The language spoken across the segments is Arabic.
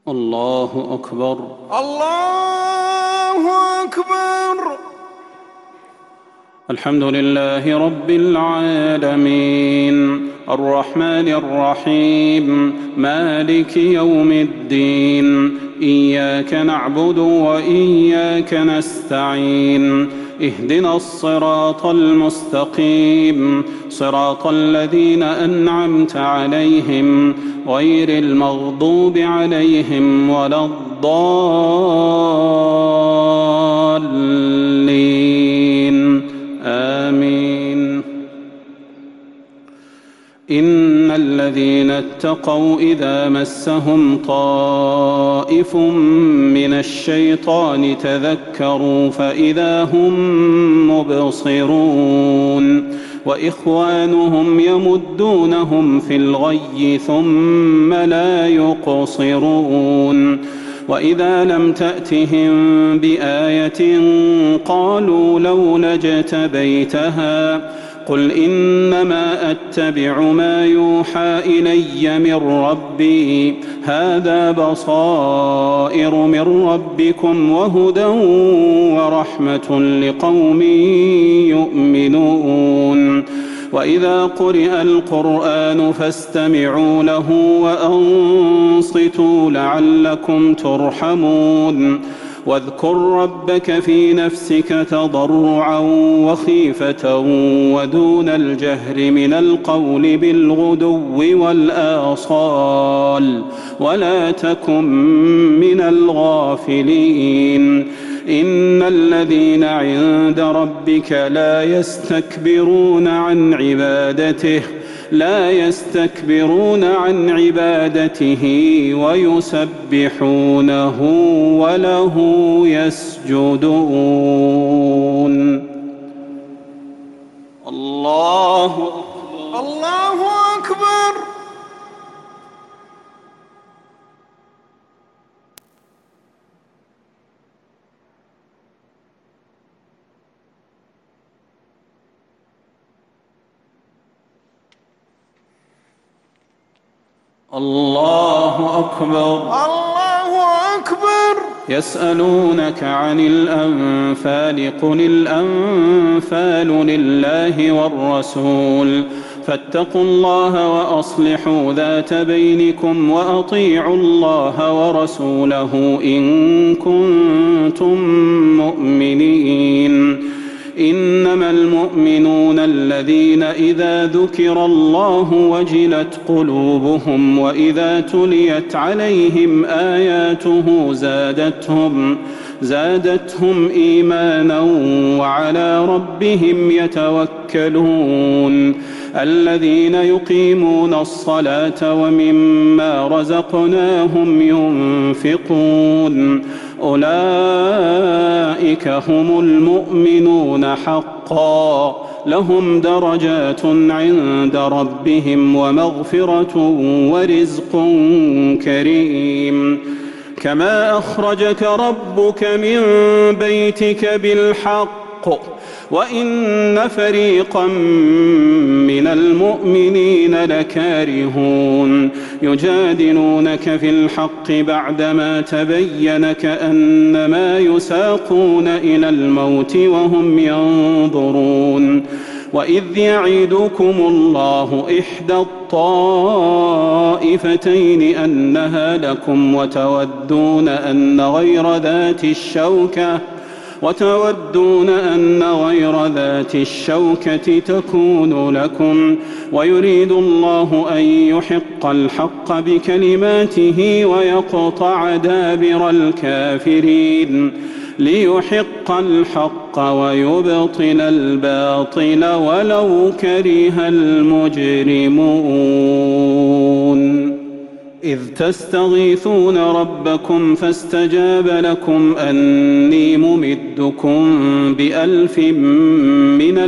الله أكبر. الله أكبر. الحمد لله رب العالمين الرحمن الرحيم مالك يوم الدين إياك نعبد وإياك نستعين اهدنا الصراط المستقيم صراط الذين أنعمت عليهم غير المغضوب عليهم ولا الضالين آمين. إن الذين اتقوا إذا مسهم طائف من الشيطان تذكروا فإذا هم مبصرون وإخوانهم يمدونهم في الغي ثم لا يقصرون وإذا لم تأتهم بآية قالوا لولا اجتبيتها قل إنما أتبع ما يوحى إلي من ربي هذا بصائر من ربكم وهدى ورحمة لقوم يؤمنون وإذا قرئ القرآن فاستمعوا له وأنصتوا لعلكم ترحمون واذكر ربك في نفسك تضرعا وخيفة ودون الجهر من القول بالغدو والآصال ولا تكن من الغافلين إن الذين عند ربك لا يستكبرون عن عبادته ويسبحونه وله يسجدون. الله أكبر. الله أكبر. الله أكبر. الله أكبر. يسألونك عن الأنفال قل الأنفال لله والرسول فاتقوا الله وأصلحوا ذات بينكم وأطيعوا الله ورسوله إن كنتم مؤمنين إنما المؤمنون الذين إذا ذكر الله وجلت قلوبهم وإذا تليت عليهم آياته زادتهم إيمانا وعلى ربهم يتوكلون الذين يقيمون الصلاة ومما رزقناهم ينفقون أولئك هم المؤمنون حقا لهم درجات عند ربهم ومغفرة ورزق كريم كما أخرجك ربك من بيتك بالحق وإن فريقا من المؤمنين لكارهون يجادلونك في الحق بعدما تبين كأنما يساقون إلى الموت وهم ينظرون وإذ يعدكم الله إحدى الطائفتين أنها لكم وتودون أن غير ذات الشوكة تكون لكم ويريد الله أن يحق الحق بكلماته ويقطع دابر الكافرين ليحق الحق ويبطل الباطل ولو كره المجرمون إذ تستغيثون ربكم فاستجاب لكم أني ممدكم ب1000 من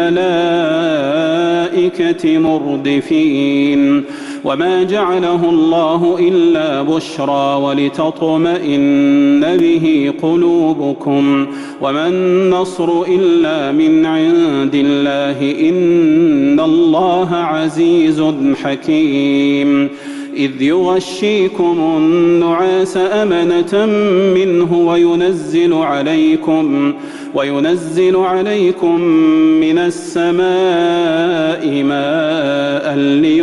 الملائكة مردفين وما جعله الله إلا بشرى ولتطمئن به قلوبكم وما النصر إلا من عند الله إن الله عزيز حكيم إذ يغشيكم النعاس أمنة منه وينزل عليكم من السماء ماء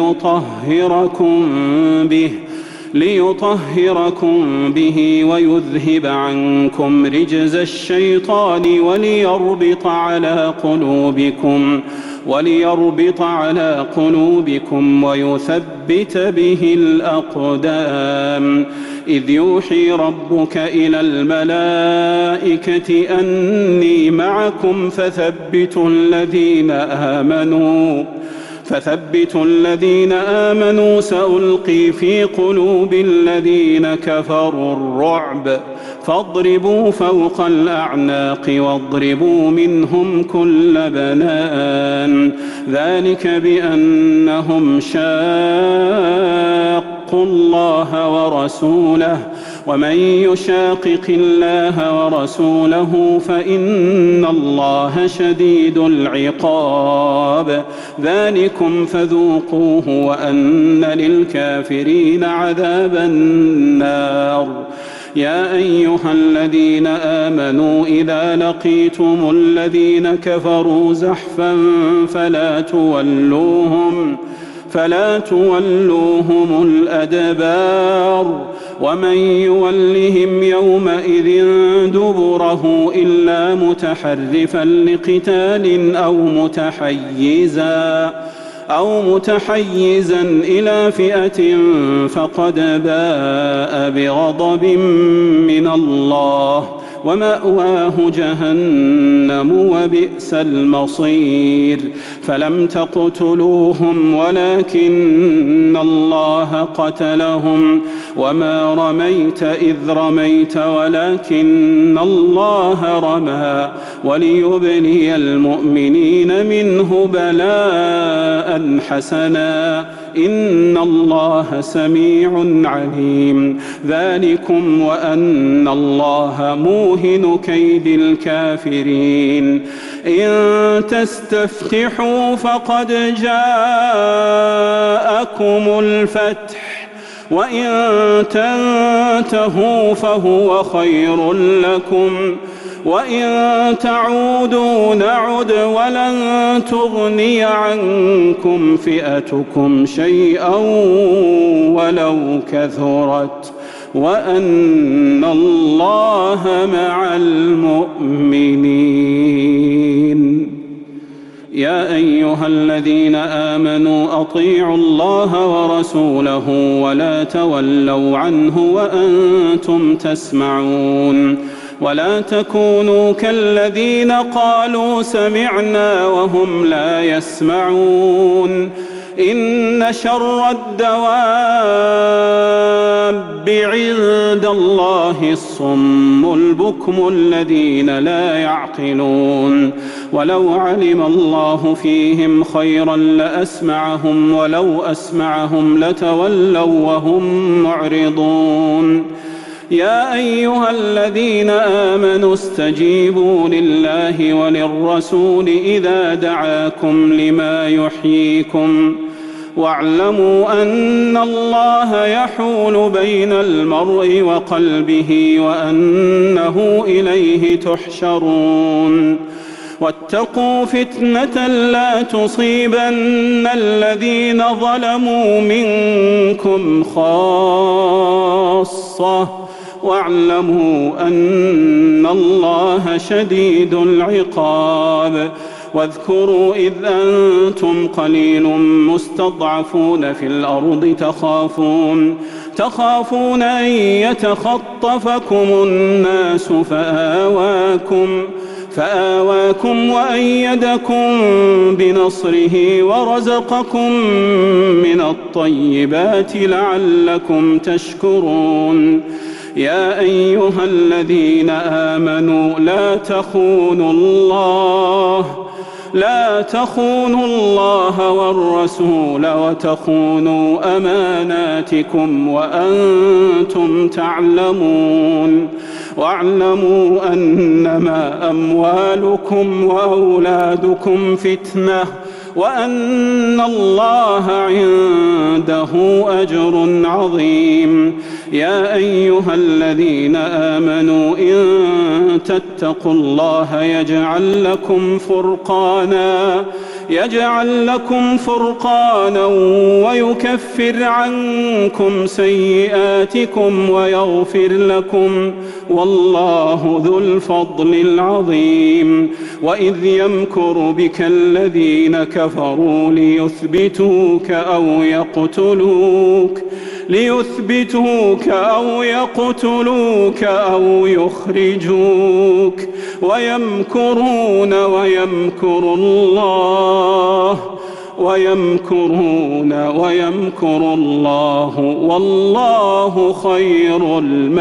ليطهركم به ويذهب عنكم رجز الشيطان وليربط على قلوبكم ويثبت به الأقدام. إذ يوحي ربك إلى الملائكة أني معكم فثبتوا الذين آمنوا سألقي في قلوب الذين كفروا الرعب فاضربوا فوق الأعناق واضربوا منهم كل بنان. ذلك بأنهم شاقوا الله ورسوله ومن يشاقق الله ورسوله فإن الله شديد العقاب. ذلكم فذوقوه وأن للكافرين عذاب النار. يا أيها الذين آمنوا إذا لقيتم الذين كفروا زحفا فلا تولوهم الأدبار ومن يولهم يومئذ دبره إلا متحرفا لقتال أو متحيزا إلى فئة فقد باء بغضب من الله ومأواه جهنم وبئس المصير. فلم تقتلوهم ولكن الله قتلهم وما رميت إذ رميت ولكن الله رمى وليبلي المؤمنين منه بلاء حسنا إن الله سميع عليم. ذلكم وأن الله موهن كيد الكافرين. إن تستفتحوا فقد جاءكم الفتح وإن تنتهوا فهو خير لكم وإن تعودوا نعد ولن تغني عنكم فئتكم شيئا ولو كثرت وأن الله مع المؤمنين. يا أيها الذين آمنوا أطيعوا الله ورسوله ولا تولوا عنه وأنتم تسمعون. ولا تكونوا كالذين قالوا سمعنا وهم لا يسمعون. إن شر الدواب عند الله الصم البكم الذين لا يعقلون. ولو علم الله فيهم خيرا لأسمعهم ولو أسمعهم لتولوا وهم معرضون. يا أيها الذين آمنوا استجيبوا لله وللرسول إذا دعاكم لما يحييكم واعلموا أن الله يحول بين المرء وقلبه وأنه إليه تحشرون. واتقوا فتنة لا تصيبن الذين ظلموا منكم خاصة واعلموا أن الله شديد العقاب. واذكروا إذ أنتم قليل مستضعفون في الأرض تخافون أن يتخطفكم الناس فآواكم وأيدكم بنصره ورزقكم من الطيبات لعلكم تشكرون. يا أيها الذين آمنوا لا تخونوا الله والرسول وتخونوا أماناتكم وأنتم تعلمون. واعلموا أنما أموالكم وأولادكم فتنة وأن الله عنده أجر عظيم. يا أيها الذين آمنوا إن تتقوا الله يجعل لكم فرقانا ويكفر عنكم سيئاتكم ويغفر لكم، والله ذو الفضل العظيم. وإذ يمكر بك الذين كفروا ليثبتوك أو يقتلوك أو يخرجوك، ويمكرون ويمكر الله والله خير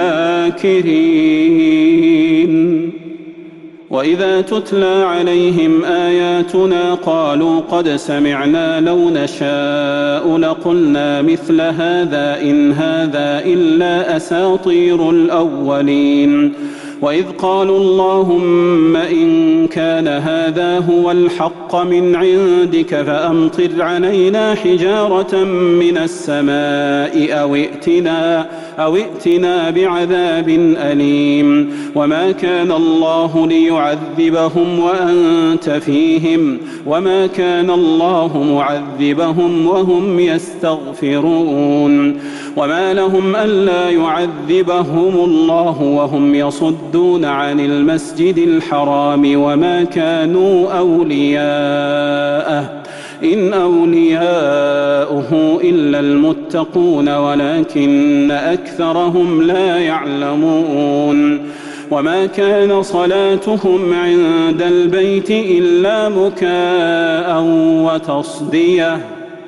الماكرين. وإذا تتلى عليهم آياتنا قالوا قد سمعنا لو نشاء لقلنا مثل هذا إن هذا إلا أساطير الأولين. وإذ قالوا اللهم إن كان هذا هو الحق من عندك فأمطر علينا حجارة من السماء أو ائتنا بعذاب أليم. وما كان الله ليعذبهم وأنت فيهم وما كان الله معذبهم وهم يستغفرون. وما لهم ألا يعذبهم الله وهم يصدون عن المسجد الحرام وما كانوا أولياءه إن أولياؤه إلا المتقون ولكن أكثرهم لا يعلمون. وما كان صلاتهم عند البيت إلا مكاء وتصدية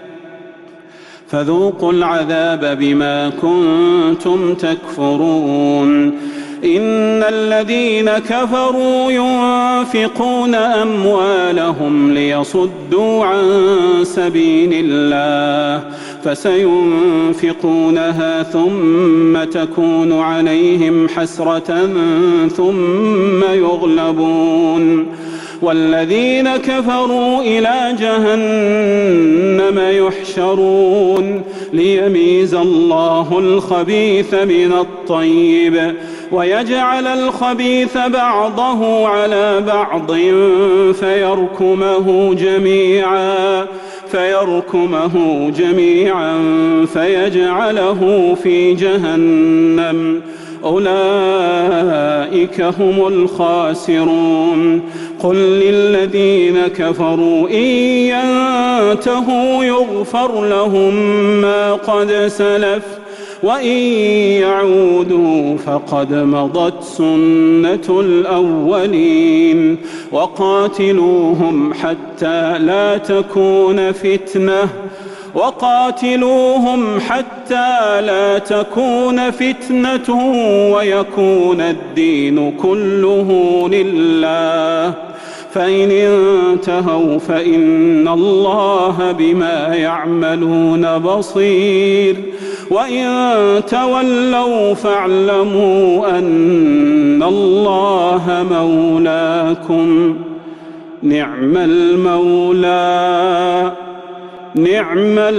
فذوقوا العذاب بما كنتم تكفرون. إن الذين كفروا ينفقون أموالهم ليصدوا عن سبيل الله فسينفقونها ثم تكون عليهم حسرة ثم يغلبون، والذين كفروا إلى جهنم يحشرون ليميز الله الخبيث من الطيب ويجعل الخبيث بعضه على بعض فيركمه جميعا فيجعله في جهنم أولئك هم الخاسرون. قل للذين كفروا إن ينتهوا يغفر لهم ما قد سلف وإن يعودوا فقد مضت سنة الأولين. وقاتلوهم حتى لا تكون فتنة ويكون الدين كله لله، فإن انتهوا فإن الله بما يعملون بصير، وإن تولوا فاعلموا أن الله مولاكم نعم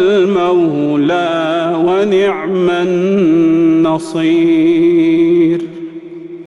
المولى ونعم النصير.